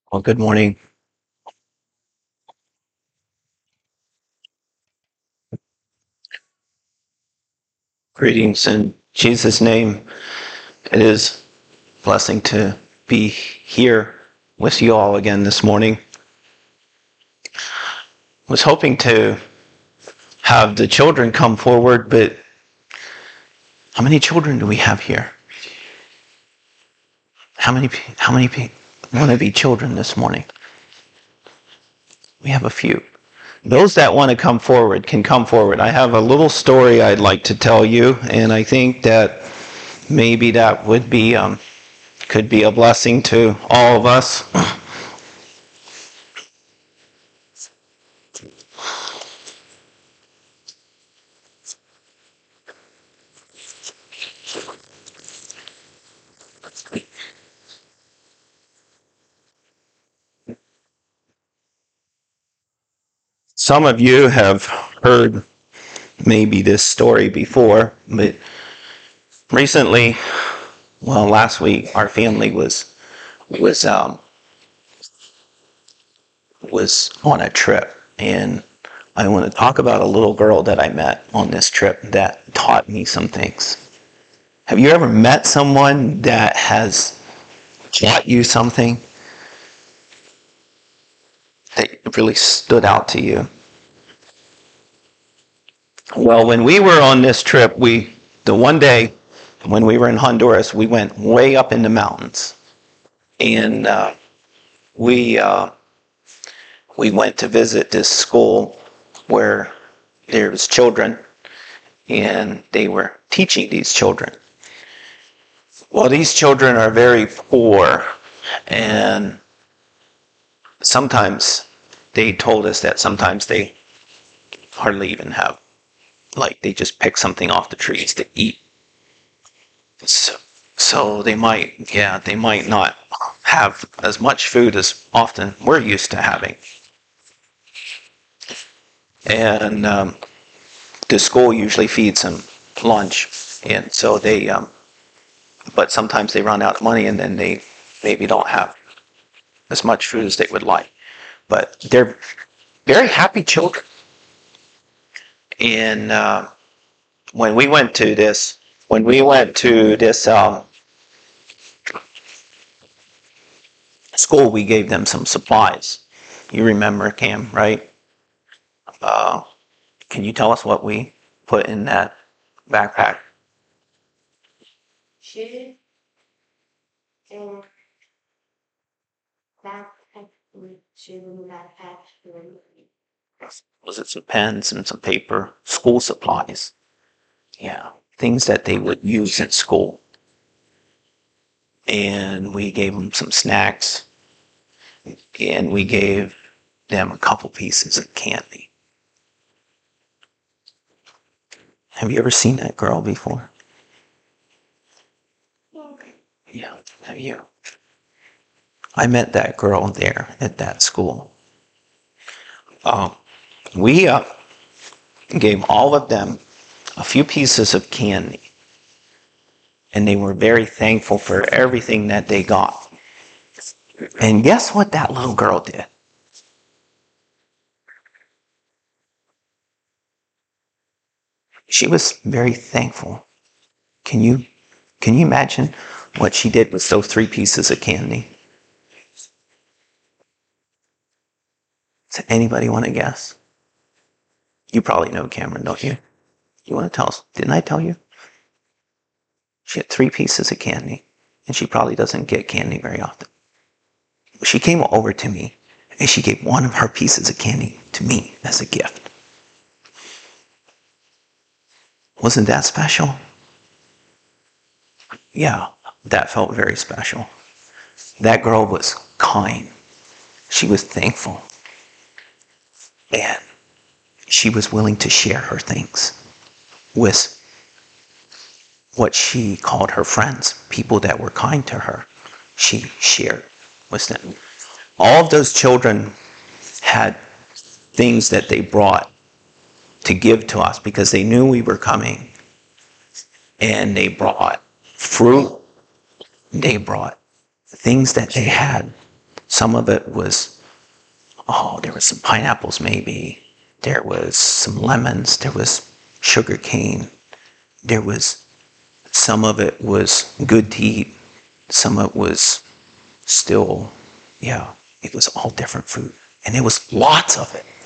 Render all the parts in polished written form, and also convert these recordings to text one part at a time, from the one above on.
Well, good morning. Greetings in Jesus' name. It is a blessing to be here with you all again this morning. Was hoping to have the children come forward, but how many children do we have here? How many want to be children this morning? We have a few. Those that want to come forward can come forward. I have a little story I'd like to tell you, and I think that maybe that would be could be a blessing to all of us. Some of you have heard maybe this story before, but recently, well, last week, our family was um, was on a trip, and I want to talk about a little girl that I met on this trip that taught me some things. Have you ever met someone that has taught you something that really stood out to you? Well, when we were on this trip, the one day when we were in Honduras, we went way up in the mountains, and we we went to visit this school where there was children, and they were teaching these children. Well, these children are very poor, and sometimes they told us that sometimes they hardly even have, like, they just pick something off the trees to eat. So they might not have as much food as often we're used to having. And the school usually feeds them lunch, and so but sometimes they run out of money, and then they maybe don't have as much food as they would like. But they're very happy children. And when we went to this, school, we gave them some supplies. You remember, Cam, right? Uh, can you tell us what we put in that backpack? Shoes and backpack with shoe backpack. Was it some pens and some paper? School supplies. Yeah, things that they would use in school. And we gave them some snacks, and we gave them a couple pieces of candy. Have you ever seen that girl before? Yeah, have you? I met that girl there at that school. We gave all of them a few pieces of candy, and they were very thankful for everything that they got. And guess what that little girl did? She was very thankful. Can you imagine what she did with those three pieces of candy? Does anybody want to guess? You probably know, Cameron, don't you? You want to tell us? Didn't I tell you? She had three pieces of candy, and she probably doesn't get candy very often. She came over to me, and she gave one of her pieces of candy to me as a gift. Wasn't that special? Yeah, that felt very special. That girl was kind. She was thankful. And she was willing to share her things with what she called her friends, people that were kind to her. She shared with them. All of those children had things that they brought to give to us because they knew we were coming. And they brought fruit. They brought things that they had Some of it was, there was some pineapples maybe. There was some lemons. There was sugar cane. There was, some of it was good to eat. Some of it was still, it was all different food. And there was lots of it.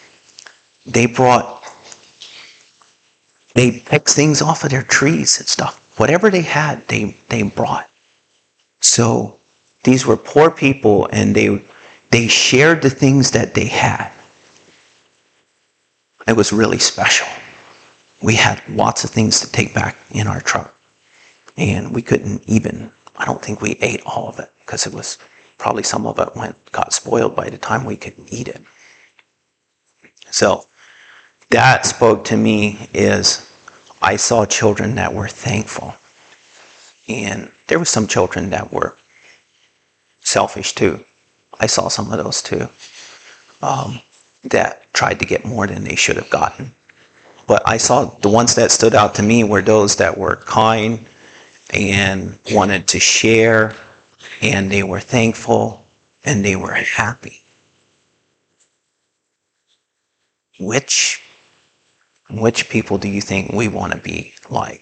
They picked things off of their trees and stuff. Whatever they had, they brought. So these were poor people, and they shared the things that they had. It was really special. We had lots of things to take back in our truck. And we couldn't even, I don't think we ate all of it, because it was probably some of it got spoiled by the time we could eat it. So that spoke to me is I saw children that were thankful. And there were some children that were selfish too. I saw some of those too, that tried to get more than they should have gotten. But I saw the ones that stood out to me were those that were kind and wanted to share, and they were thankful, and they were happy. Which people do you think we want to be like?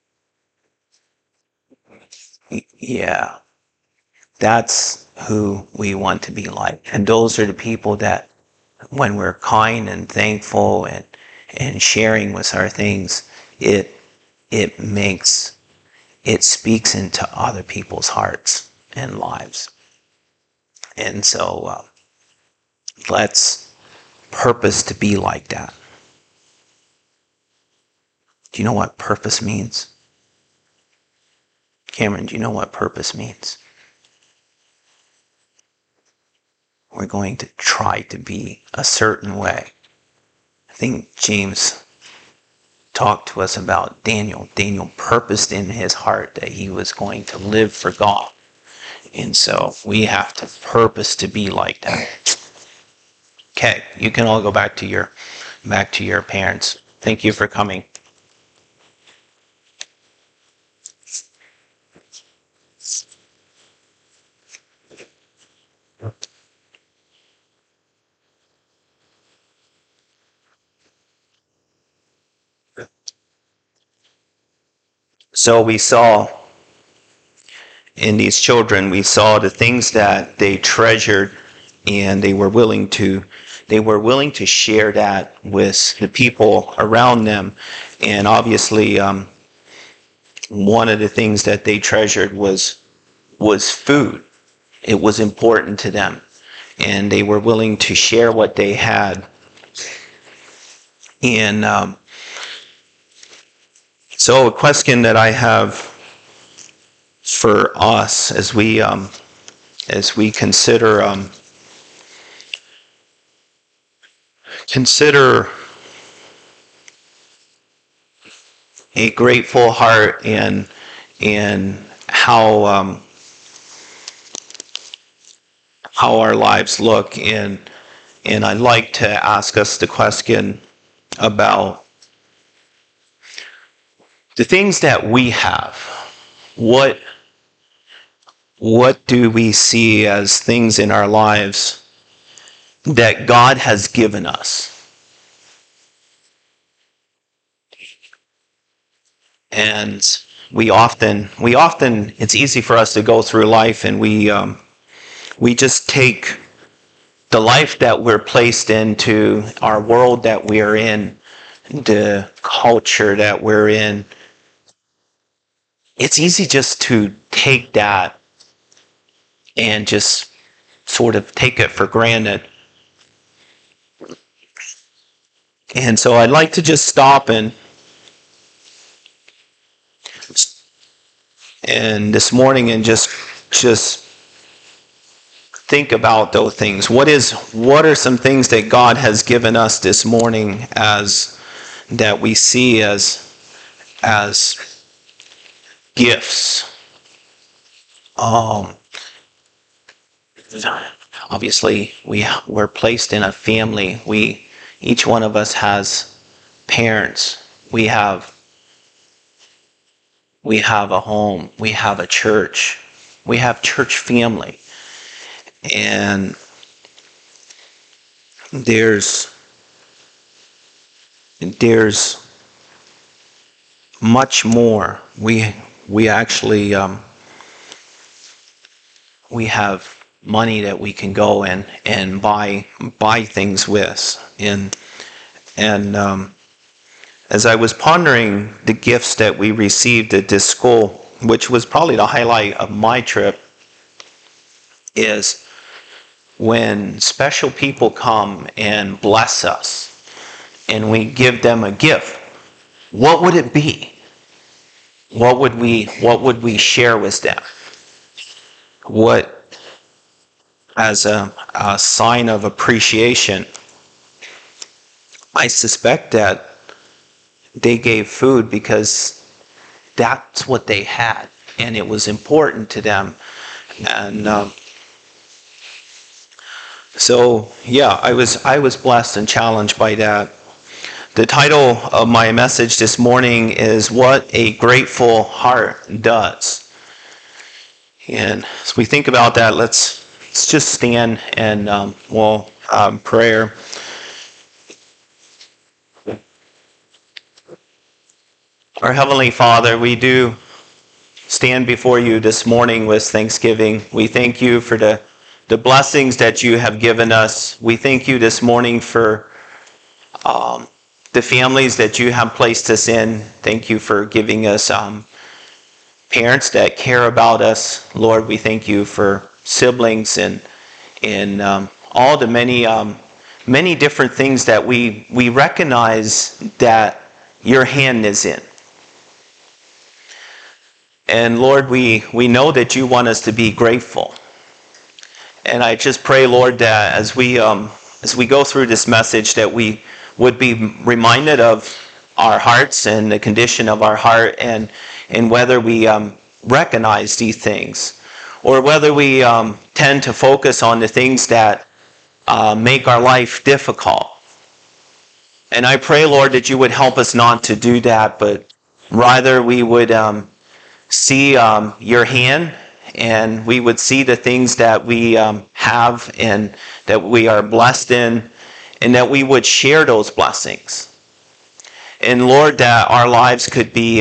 Yeah, that's who we want to be like. And those are the people that, when we're kind and thankful and sharing with our things, it speaks into other people's hearts and lives. And so let's purpose to be like that. Do you know what purpose means? Cameron, do you know what purpose means? We're going to try to be a certain way. I think James talked to us about Daniel. Daniel purposed in his heart that he was going to live for God. And so we have to purpose to be like that. Okay, you can all go back to your parents. Thank you for coming. So we saw in these children, we saw the things that they treasured, and they were willing to share that with the people around them. And obviously, one of the things that they treasured was food. It was important to them, and they were willing to share what they had. And so a question that I have for us as we consider a grateful heart and how our lives look, and I'd like to ask us the question about the things that we have. What do we see as things in our lives that God has given us? And we often it's easy for us to go through life, and we just take the life that we're placed into, our world that we are in, the culture that we're in. It's easy just to take that and just sort of take it for granted. And so I'd like to just stop and this morning and just think about those things. What are some things that God has given us this morning as that we see as gifts? Obviously, we're placed in a family. Each one of us has parents. We have a home. We have a church. We have church family. And there's much more. We actually we have money that we can go and buy things with. And as I was pondering the gifts that we received at this school, which was probably the highlight of my trip, is when special people come and bless us and we give them a gift. What would it be? What would we share with them? What, as a sign of appreciation? I suspect that they gave food because that's what they had, and it was important to them. And so, yeah, I was blessed and challenged by that. The title of my message this morning is "What a Grateful Heart Does." And as we think about that, let's just stand and we'll prayer. Our Heavenly Father, we do stand before you this morning with thanksgiving. We thank you for the blessings that you have given us. We thank you this morning for the families that you have placed us in. Thank you for giving us parents that care about us. Lord, we thank you for siblings and all the many different things that we recognize that your hand is in. And Lord, we know that you want us to be grateful. And I just pray, Lord, that as we go through this message, that we would be reminded of our hearts and the condition of our heart, and whether we recognize these things, or whether we tend to focus on the things that make our life difficult. And I pray, Lord, that you would help us not to do that, but rather we would see your hand, and we would see the things that we have and that we are blessed in, and that we would share those blessings. And Lord, that our lives could be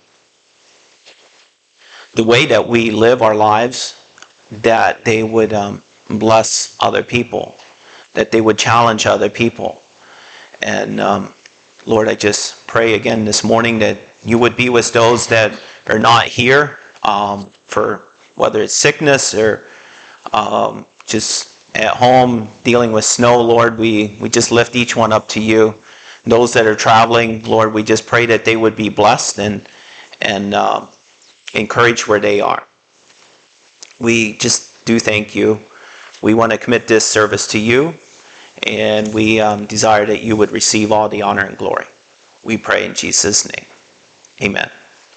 the way that we live our lives, that they would bless other people, that they would challenge other people. And Lord, I just pray again this morning that you would be with those that are not here for whether it's sickness or just at home dealing with snow. Lord, we just lift each one up to you. Those that are traveling, Lord, we just pray that they would be blessed and encouraged where they are. We just do thank you. We want to commit this service to you, and we desire that you would receive all the honor and glory. We pray in Jesus' name. Amen.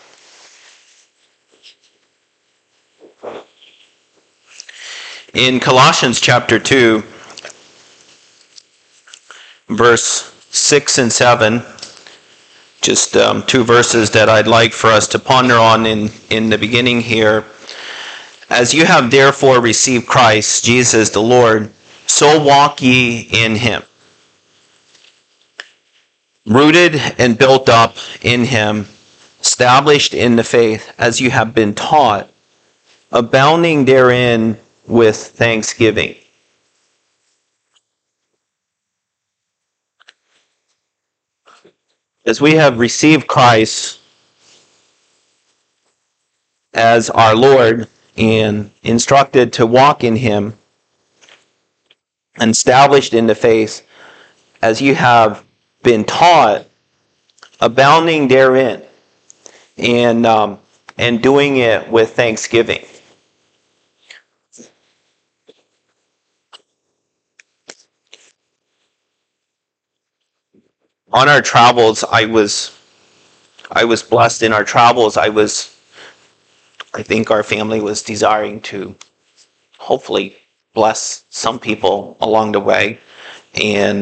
In Colossians chapter 2, verse 6 and 7, just two verses that I'd like for us to ponder on in the beginning here. As you have therefore received Christ, Jesus the Lord, so walk ye in him, rooted and built up in him, established in the faith as you have been taught, abounding therein with thanksgiving. As we have received Christ as our Lord and instructed to walk in him, and established in the faith as you have been taught, abounding therein, and doing it with thanksgiving. On our travels, I was blessed in our travels. I think our family was desiring to hopefully bless some people along the way, and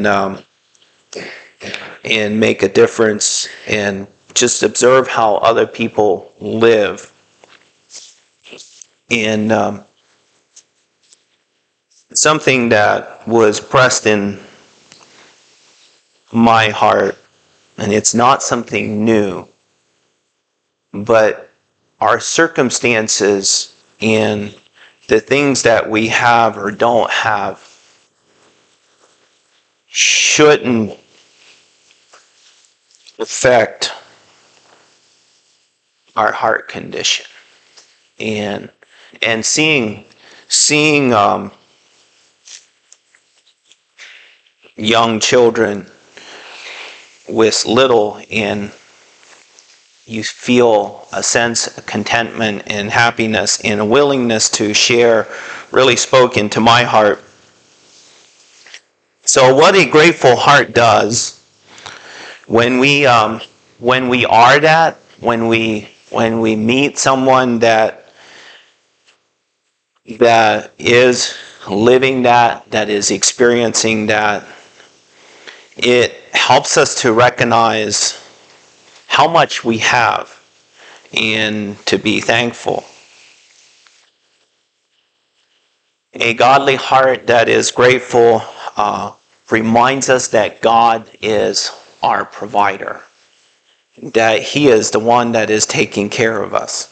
make a difference, and just observe how other people live. And something that was pressed in my heart, and it's not something new, but our circumstances and the things that we have or don't have shouldn't affect our heart condition. And seeing young children with little, and you feel a sense of contentment and happiness and a willingness to share, really spoke into my heart. So what a grateful heart does when we are that, when we meet someone that is living that is experiencing that, it helps us to recognize how much we have and to be thankful. A godly heart that is grateful reminds us that God is our provider, that He is the one that is taking care of us,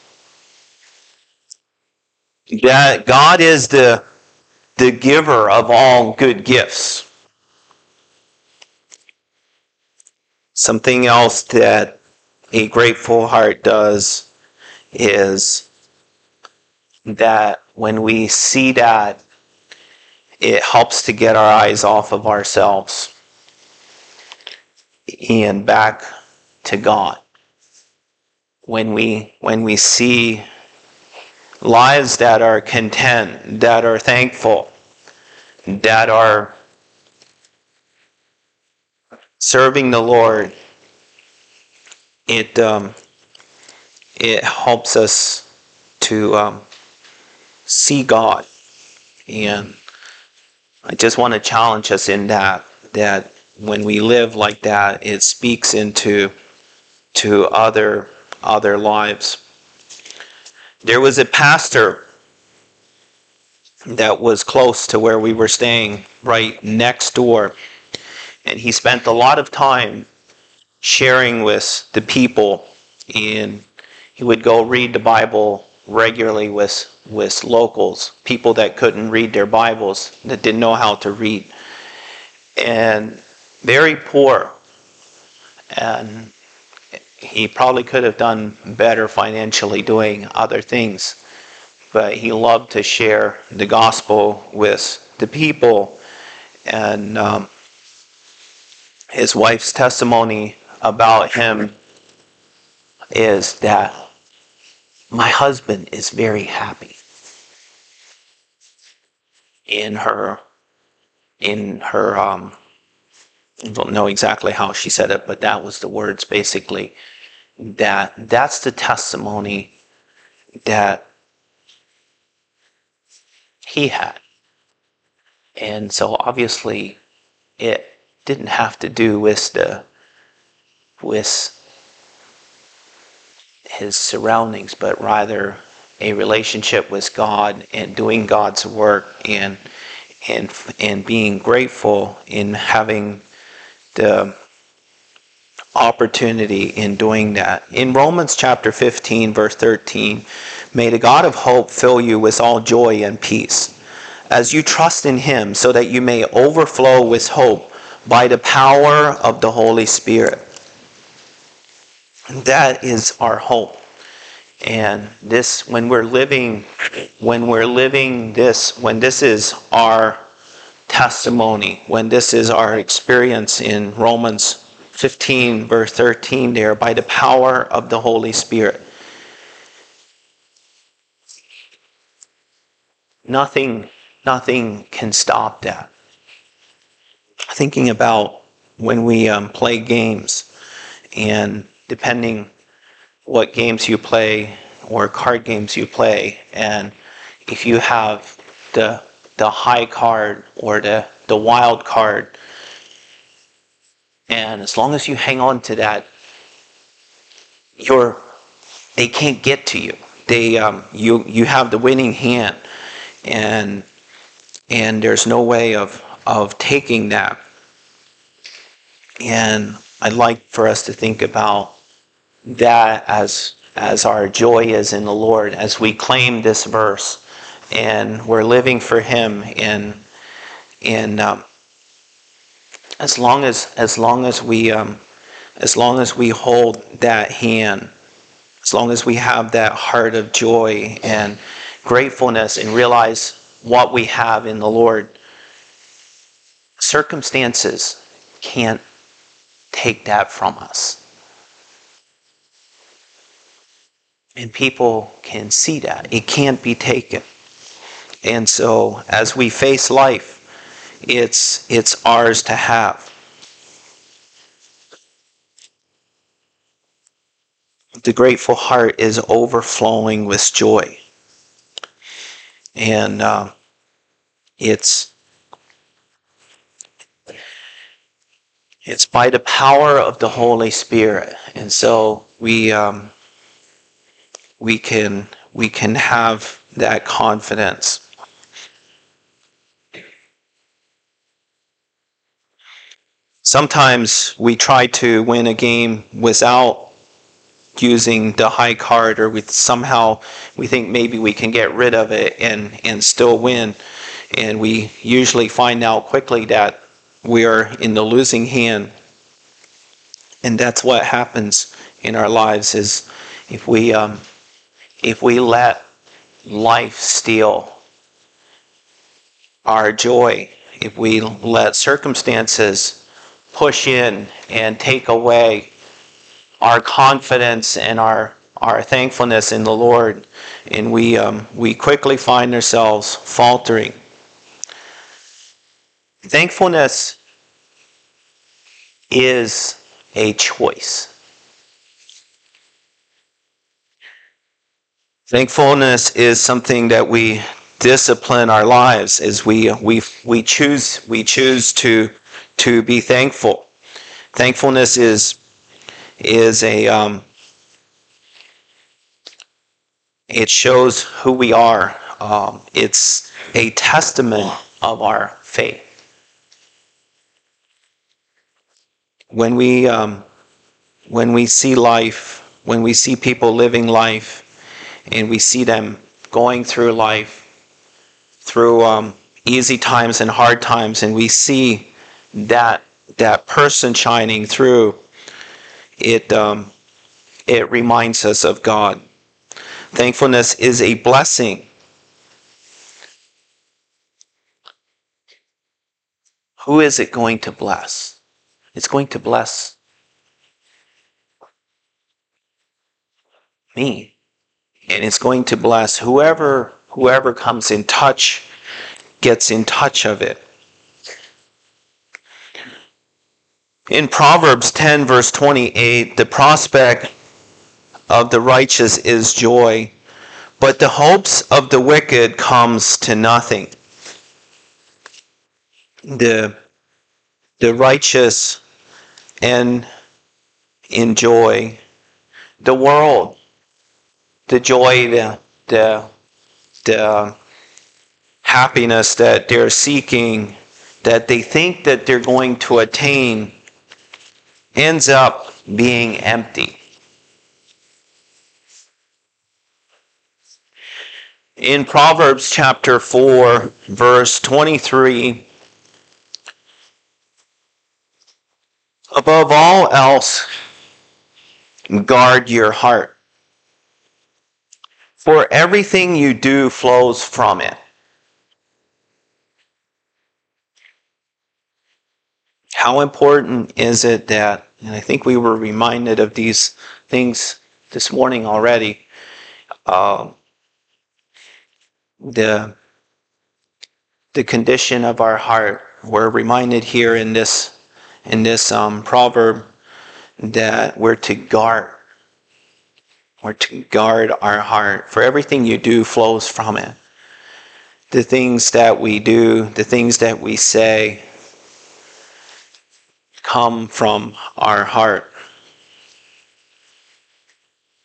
that God is the giver of all good gifts. Something else that a grateful heart does is that when we see that, it helps to get our eyes off of ourselves and back to God. When we see lives that are content, that are thankful, that are serving the Lord, it helps us to see God. And I just want to challenge us in that when we live like that, it speaks into other lives. There was a pastor that was close to where we were staying, right next door, and he spent a lot of time sharing with the people, and he would go read the Bible regularly with locals, people that couldn't read their Bibles, that didn't know how to read, and very poor. And he probably could have done better financially doing other things, but he loved to share the gospel with the people. And his wife's testimony about him is that my husband is very happy in her I don't know exactly how she said it, but that was the words basically. That's the testimony that he had. And so obviously it didn't have to do with his surroundings, but rather a relationship with God and doing God's work and being grateful in having the opportunity in doing that. In Romans chapter 15, verse 13, may the God of hope fill you with all joy and peace as you trust in Him, so that you may overflow with hope by the power of the Holy Spirit. That is our hope. And this, when this is our testimony, when this is our experience in Romans 15, verse 13 there, by the power of the Holy Spirit, nothing can stop that. Thinking about when we play games, and depending what games you play or card games you play, and if you have the high card or the wild card, and as long as you hang on to that, they can't get to you. You have the winning hand, and and there's no way of taking that. And I'd like for us to think about that as our joy is in the Lord, as we claim this verse and we're living for Him. And as long as we hold that hand, as long as we have that heart of joy and gratefulness and realize what we have in the Lord, circumstances can't take that from us. And people can see that. It can't be taken. And so as we face life, it's ours to have. The grateful heart is overflowing with joy. And it's by the power of the Holy Spirit. And so we can have that confidence. Sometimes we try to win a game without using the high card, or somehow we think maybe we can get rid of it and still win. And we usually find out quickly that we are in the losing hand. And that's what happens in our lives, is if we let life steal our joy, if we let circumstances push in and take away our confidence and our thankfulness in the Lord, and we quickly find ourselves faltering. Thankfulness is a choice. Thankfulness is something that we discipline our lives, as we choose to be thankful. Thankfulness is a it shows who we are. It's a testament of our faith. When we see life, when we see people living life, and we see them going through life, through easy times and hard times, and we see that person shining through, it reminds us of God. Thankfulness is a blessing. Who is it going to bless? It's going to bless me. And it's going to bless whoever comes in touch, gets in touch of it. In Proverbs 10 verse 28, the prospect of the righteous is joy, but the hopes of the wicked comes to nothing. The righteous and enjoy the world, the joy, the happiness that they're seeking, that they think that they're going to attain, ends up being empty. In Proverbs chapter 4, verse 23, above all else, guard your heart, for everything you do flows from it. How important is it that, and I think we were reminded of these things this morning already, the condition of our heart. We're reminded here in this proverb that we're to guard our heart, for everything you do flows from it. The things that we do, the things that we say, come from our heart.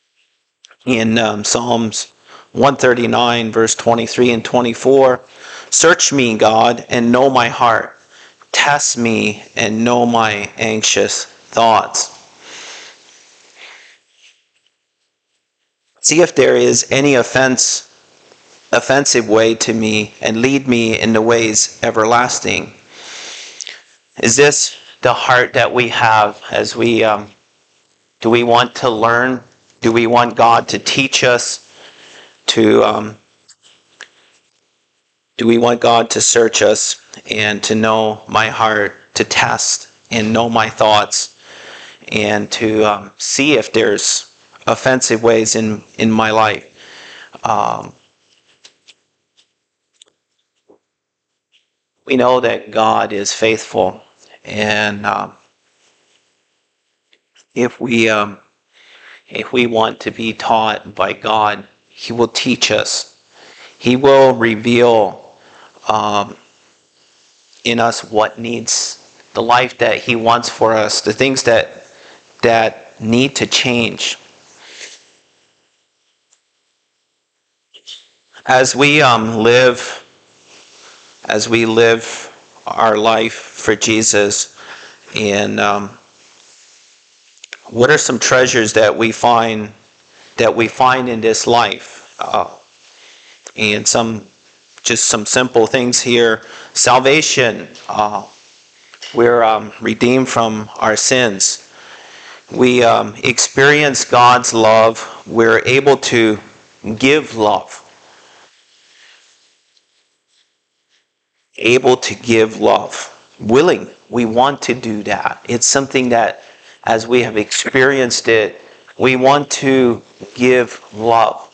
In Psalms 139, verse 23 and 24, Search me, God, and know my heart. Test me and know my anxious thoughts. See if there is any offensive way to me, and lead me in the ways everlasting. Is this the heart that we have as we do we want to learn? Do we want God to teach us? Do we want God to search us and to know my heart, to test and know my thoughts, and to see if there's offensive ways in my life? We know that God is faithful, and if we want to be taught by God, He will teach us. He will reveal in us what needs, the life that He wants for us, the things that need to change. As we live our life for Jesus, and what are some treasures that we find in this life? And some simple things here. Salvation. We're redeemed from our sins. We experience God's love. We're able to give love. Able to give love. Willing. We want to do that. It's something that, as we have experienced it, we want to give love.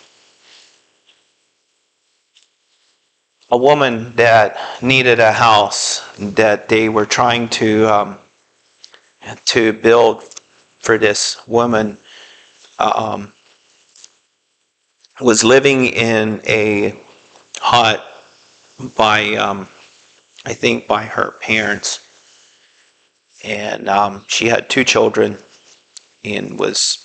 A woman that needed a house that they were trying to build for this woman was living in a hut by I think by her parents, and she had 2 children, and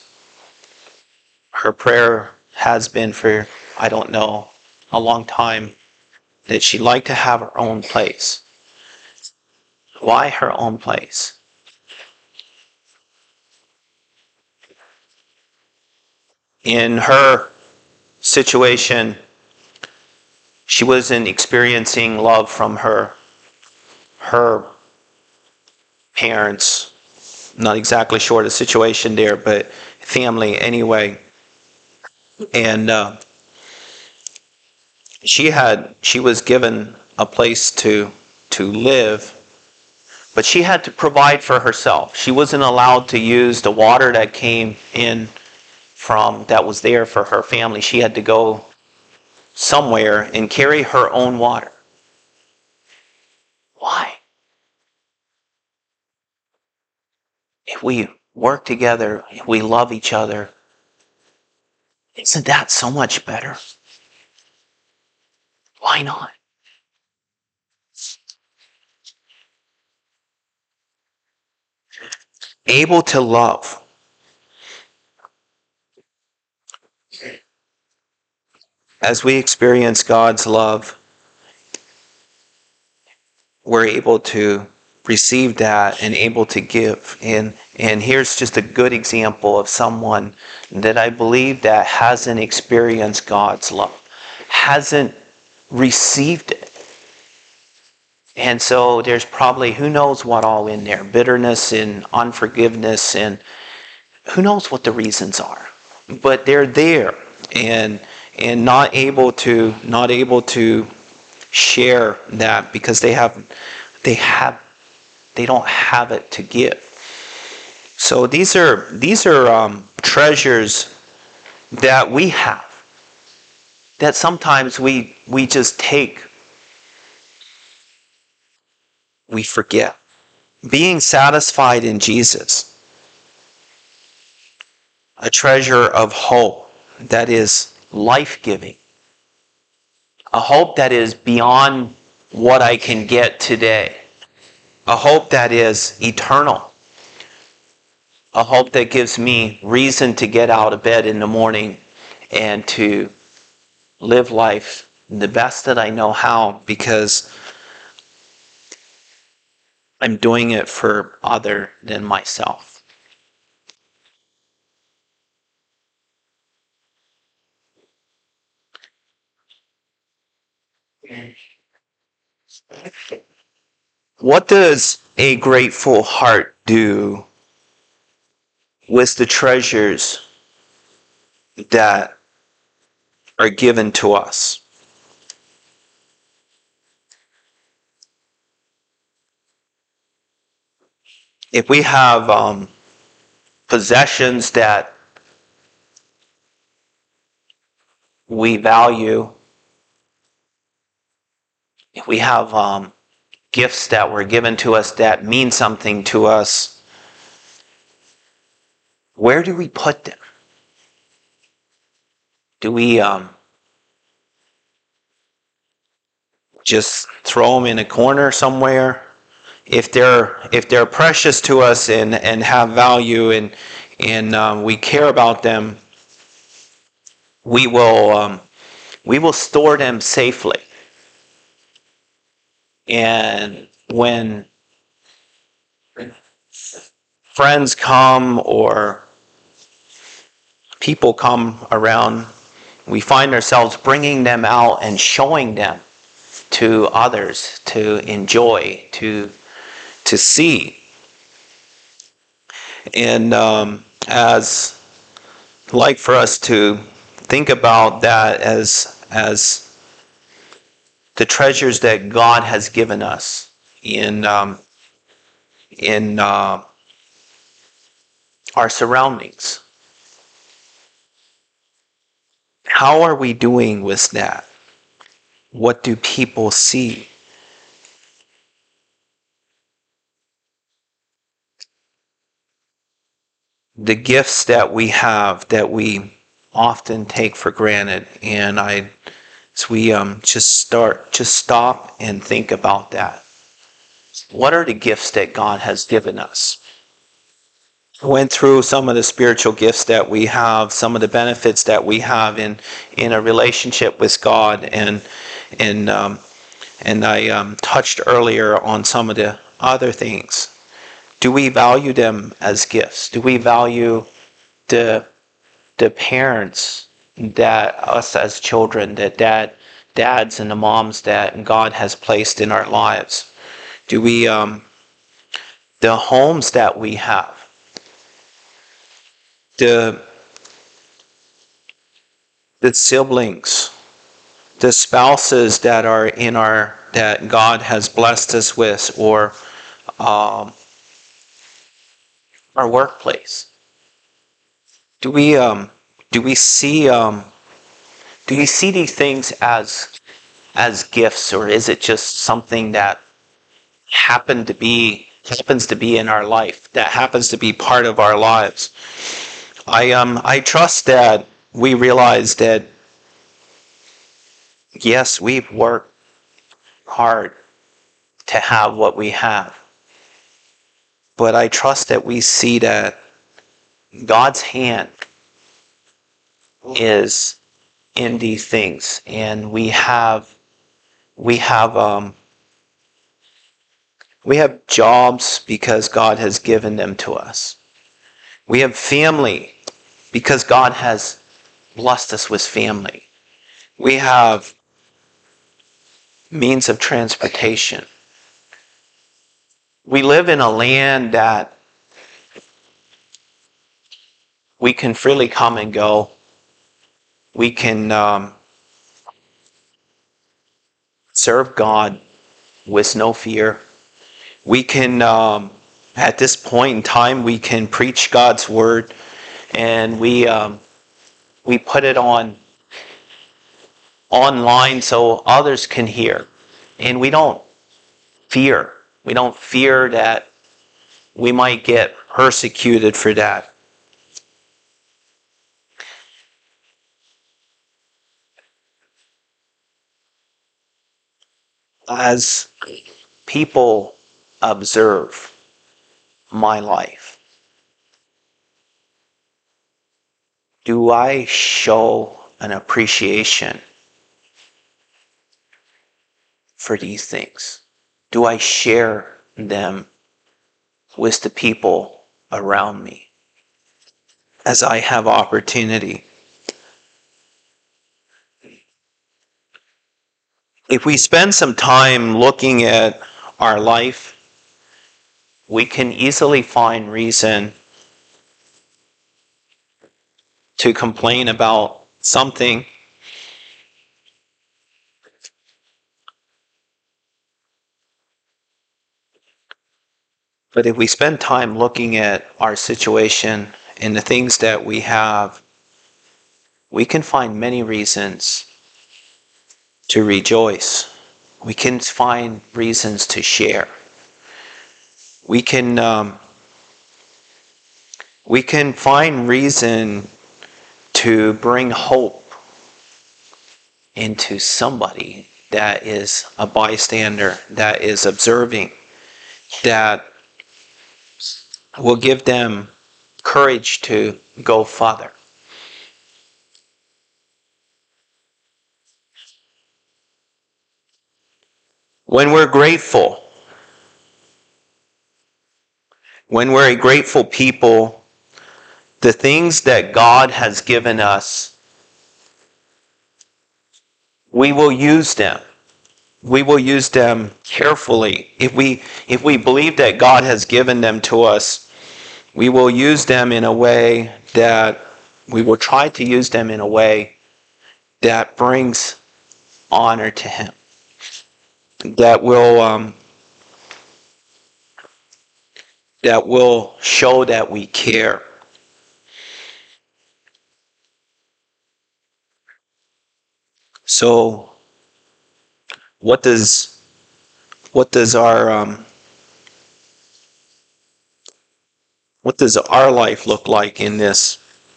her prayer has been for, I don't know, a long time, that she'd like to have her own place. Why her own place? In her situation, she wasn't experiencing love from her parents. Not exactly sure the situation there, but family anyway. And she was given a place to live, but she had to provide for herself. She wasn't allowed to use the water that came in that was there for her family. She had to go somewhere and carry her own water. Why? If we work together, if we love each other, isn't that so much better? Why not? Able to love. As we experience God's love, we're able to receive that and able to give. And here's just a good example of someone that I believe that hasn't experienced God's love, hasn't received it. And so there's probably who knows what all in there, bitterness and unforgiveness, and who knows what the reasons are. But they're there, and not able to share that because they don't have it to give. So these are treasures that we have, that sometimes we just take, we forget. Being satisfied in Jesus, a treasure of hope that is life-giving, a hope that is beyond what I can get today, a hope that is eternal, a hope that gives me reason to get out of bed in the morning and to live life the best that I know how, because I'm doing it for other than myself. What does a grateful heart do with the treasures that are given to us? If we have possessions that we value, if we have gifts that were given to us that mean something to us, where do we put them? Do we just throw them in a corner somewhere? If they're precious to us and have value and we care about them, we will store them safely. And when friends come or people come around, we find ourselves bringing them out and showing them to others to enjoy, to see. And as like for us to think about that as the treasures that God has given us in our surroundings. How are we doing with that? What do people see? The gifts that we have that we often take for granted, and as we just stop and think about that. What are the gifts that God has given us? I went through some of the spiritual gifts that we have, some of the benefits that we have in a relationship with God, and I touched earlier on some of the other things. Do we value them as gifts? Do we value the parents that us as children, that dads and the moms that God has placed in our lives? Do we the homes that we have, the siblings, the spouses that are in that God has blessed us with, or our workplace? Do we see these things as gifts, or is it just something that happens to be in our life, that happens to be part of our lives? I trust that we realize that yes, we've worked hard to have what we have, but I trust that we see that God's hand is in these things, and we have jobs because God has given them to us. We have family because God has blessed us with family. We have means of transportation. We live in a land that we can freely come and go. We can serve God with no fear. We can, at this point in time, we can preach God's word, and we put it online so others can hear. And we don't fear. We don't fear that we might get persecuted for that. As people observe my life, do I show an appreciation for these things? Do I share them with the people around me as I have opportunity? If we spend some time looking at our life, we can easily find reason to complain about something. But if we spend time looking at our situation and the things that we have, we can find many reasons to rejoice. We can find reasons to share. We can find reason to bring hope into somebody that is a bystander, that is observing, that will give them courage to go further. When we're grateful, when we're a grateful people, the things that God has given us, we will use them. We will use them carefully. If we believe that God has given them to us, we will use them in a way that we will try to use them in a way that brings honor to Him. That will show that we care. So, what does our life look like in this?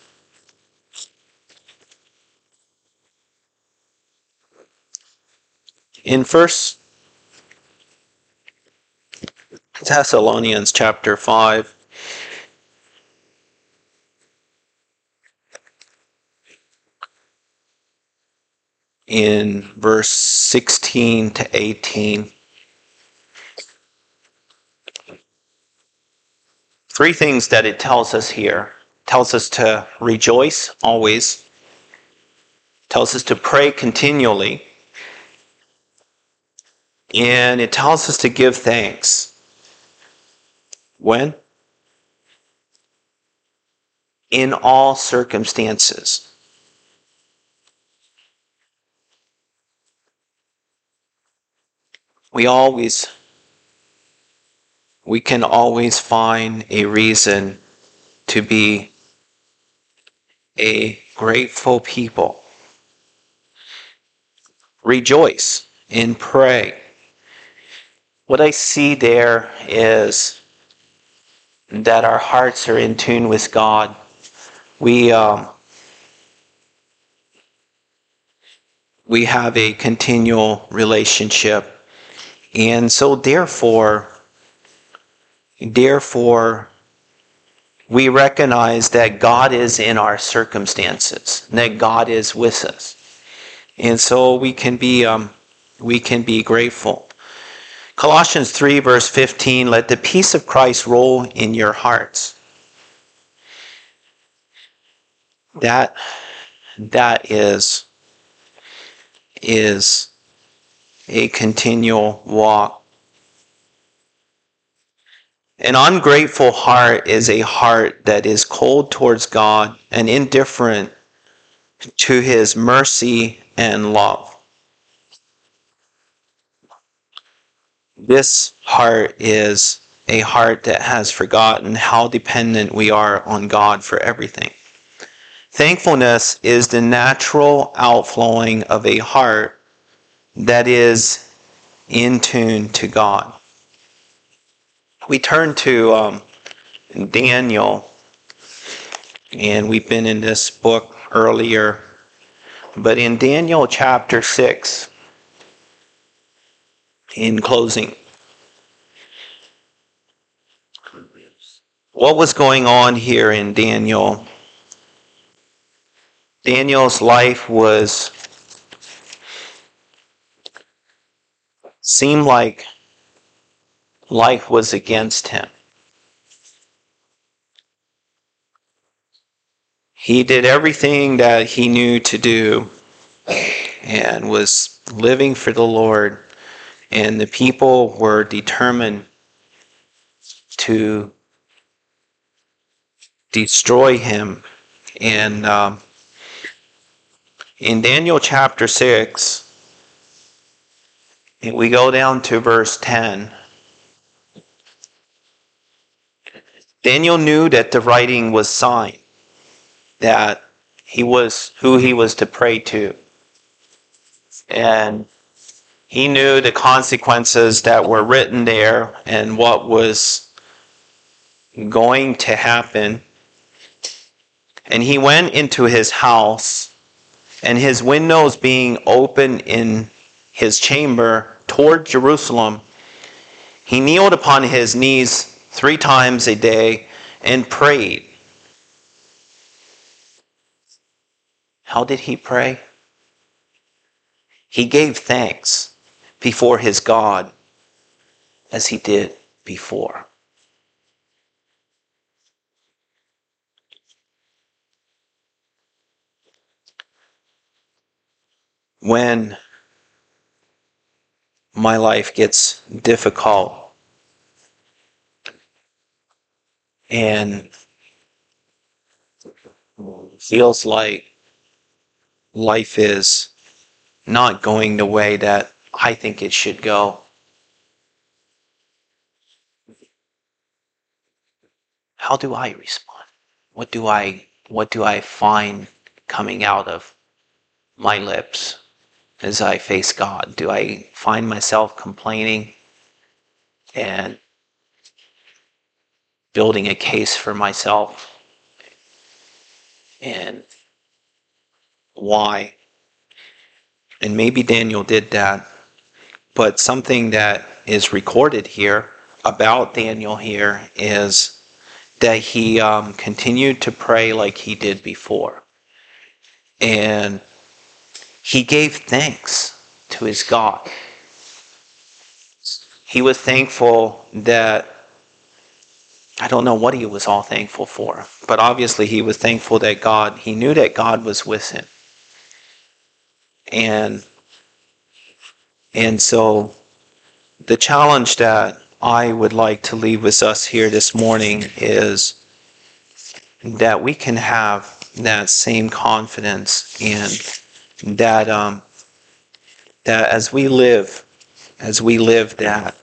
In 1 Thessalonians chapter 5, in verse 16 to 18, three things that it tells us here. It tells us to rejoice always, tells us to pray continually, and it tells us to give thanks. When? In all circumstances. We can always find a reason to be a grateful people. Rejoice and pray. What I see there is that our hearts are in tune with God. We have a continual relationship, and so therefore we recognize that God is in our circumstances, that God is with us, and so we can be grateful. Colossians 3 verse 15, let the peace of Christ rule in your hearts. That is a continual walk. An ungrateful heart is a heart that is cold towards God and indifferent to His mercy and love. This heart is a heart that has forgotten how dependent we are on God for everything. Thankfulness is the natural outflowing of a heart that is in tune to God. We turn to Daniel, and we've been in this book earlier, but in Daniel chapter 6, in closing, what was going on here in Daniel? Daniel's life was seemed like life was against him. He did everything that he knew to do and was living for the Lord, and the people were determined to destroy him. And in Daniel chapter 6, we go down to verse 10. Daniel knew that the writing was signed, that he was who he was to pray to. And he knew the consequences that were written there and what was going to happen. And he went into his house, and his windows being open in his chamber toward Jerusalem, he kneeled upon his knees 3 times a day and prayed. How did he pray? He gave thanks before his God as he did before. When my life gets difficult and feels like life is not going the way that I think it should go, how do I respond? What do I find coming out of my lips as I face God? Do I find myself complaining and building a case for myself? And why? And maybe Daniel did that, but something that is recorded here about Daniel here is that he continued to pray like he did before. And he gave thanks to his God. He was thankful that, I don't know what he was all thankful for, but obviously he was thankful that he knew that God was with him. And so the challenge that I would like to leave with us here this morning is that we can have that same confidence, and that that as we live that,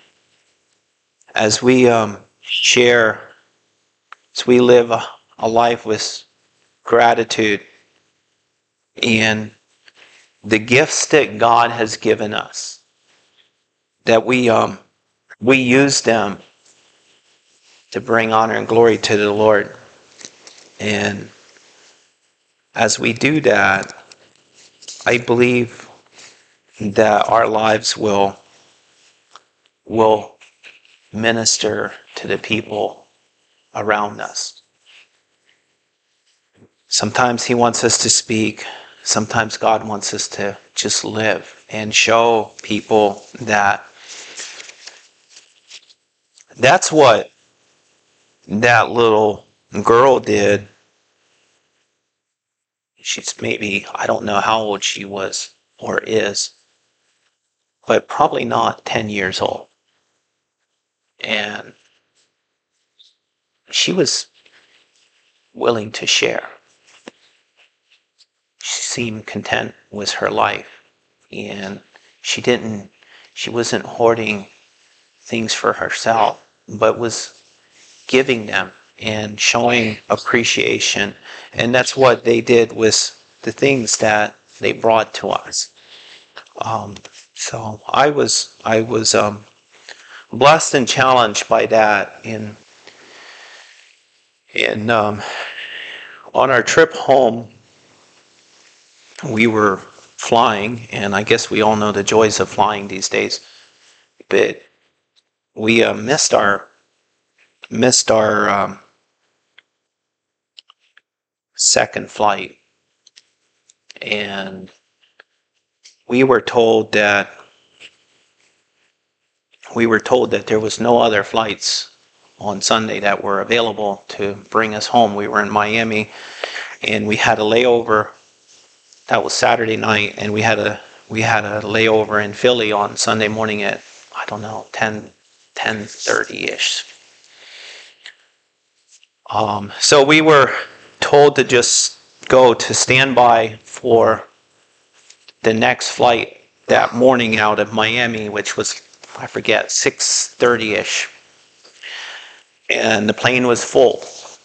as we share, as we live a life with gratitude and the gifts that God has given us, that we use them to bring honor and glory to the Lord. And as we do that, I believe that our lives will minister to the people around us. Sometimes he wants us to speak. Sometimes God wants us to just live and show people that that's what that little girl did. She's maybe, I don't know how old she was or is, but probably not 10 years old. And she was willing to share. She seemed content with her life, and she wasn't hoarding things for herself, but was giving them and showing appreciation. And that's what they did with the things that they brought to us. So I was blessed and challenged by that. And on our trip home, we were flying, and I guess we all know the joys of flying these days. But we missed our second flight, and we were told that we were told that there was no other flights on Sunday that were available to bring us home. We were in Miami, and we had a layover. That was Saturday night, and we had a layover in Philly on Sunday morning at, I don't know, 10:30ish. So we were told to just go to standby for the next flight that morning out of Miami, which was, I forget, 6:30ish. And the plane was full.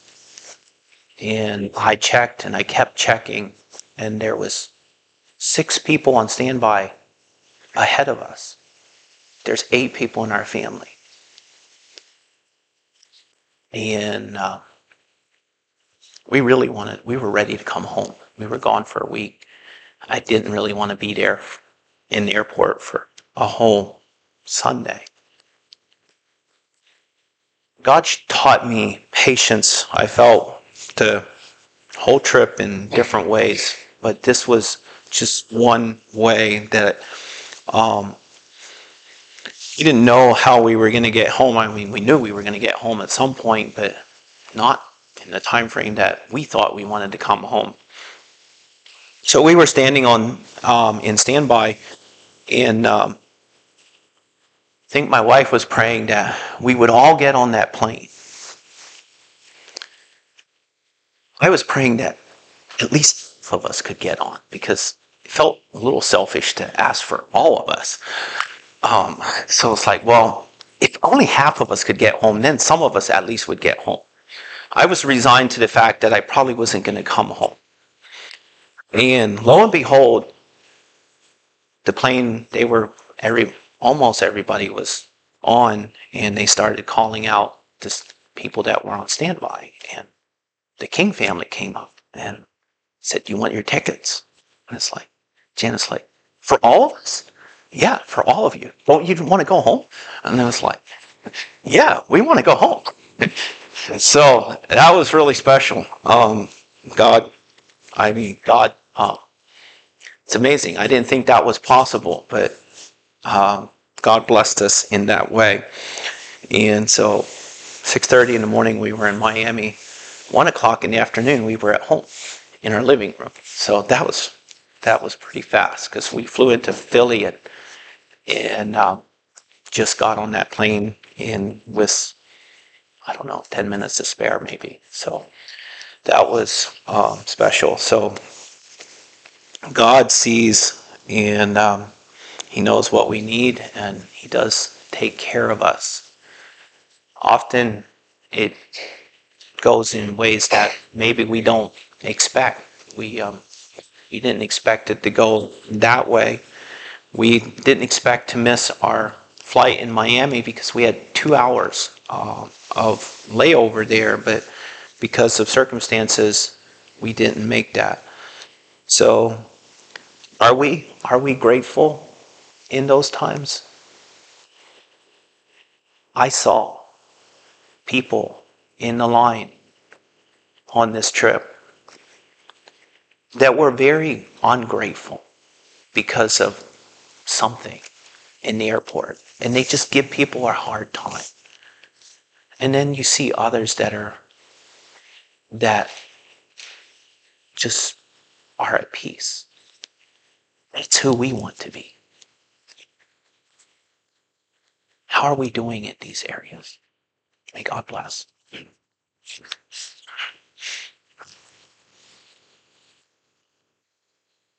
And I checked and I kept checking, and there was 6 people on standby ahead of us. There's 8 people in our family. And we were ready to come home. We were gone for a week. I didn't really want to be there in the airport for a whole Sunday. God taught me patience, I felt, the whole trip in different ways, but this was just one way that we didn't know how we were going to get home. I mean, we knew we were going to get home at some point, but not in the time frame that we thought we wanted to come home. So we were standing in standby, and I think my wife was praying that we would all get on that plane. I was praying that at least half of us could get on, because it felt a little selfish to ask for all of us. So it's like, well, if only half of us could get home, then some of us at least would get home. I was resigned to the fact that I probably wasn't going to come home. And lo and behold, the plane, almost everybody was on, and they started calling out the people that were on standby. And the King family came up and said, "Do you want your tickets?" And it's like, Janet's like, "For all of us?" "Yeah, for all of you. Don't you want to go home?" And it was like, "Yeah, we want to go home." So that was really special. God, it's amazing. I didn't think that was possible, but God blessed us in that way. And so 6:30 in the morning, we were in Miami. 1 o'clock in the afternoon, we were at home in our living room. So that was pretty fast, because we flew into Philly and just got on that plane in with, I don't know, 10 minutes to spare maybe. So that was special. So God sees, and He knows what we need, and He does take care of us. Often it goes in ways that maybe we don't expect. We didn't expect it to go that way. We didn't expect to miss our flight in Miami because we had 2 hours of layover there, but because of circumstances, we didn't make that. So are we grateful in those times? I saw people in the line on this trip that were very ungrateful because of something in the airport, and they just give people a hard time. And then you see others that just are at peace. That's who we want to be. How are we doing in these areas? May God bless.